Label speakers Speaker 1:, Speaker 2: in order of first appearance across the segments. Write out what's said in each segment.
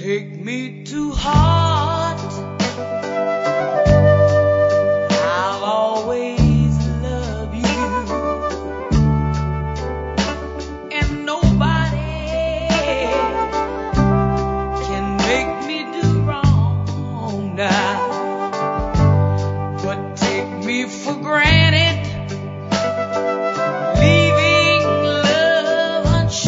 Speaker 1: take me to heart. I'll always love you, and nobody can make me do wrong now. But take me for granted, leaving love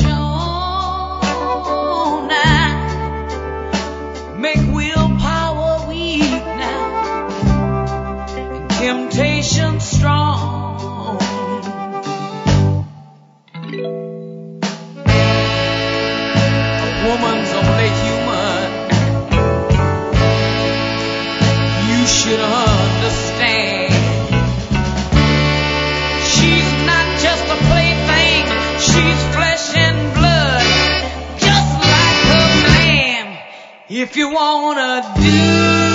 Speaker 1: unshown now. Make willpower weak now, and temptation strong. A woman's only human, you should understand. She's not just a plaything, she's flesh and blood, just like a man. If you wanna do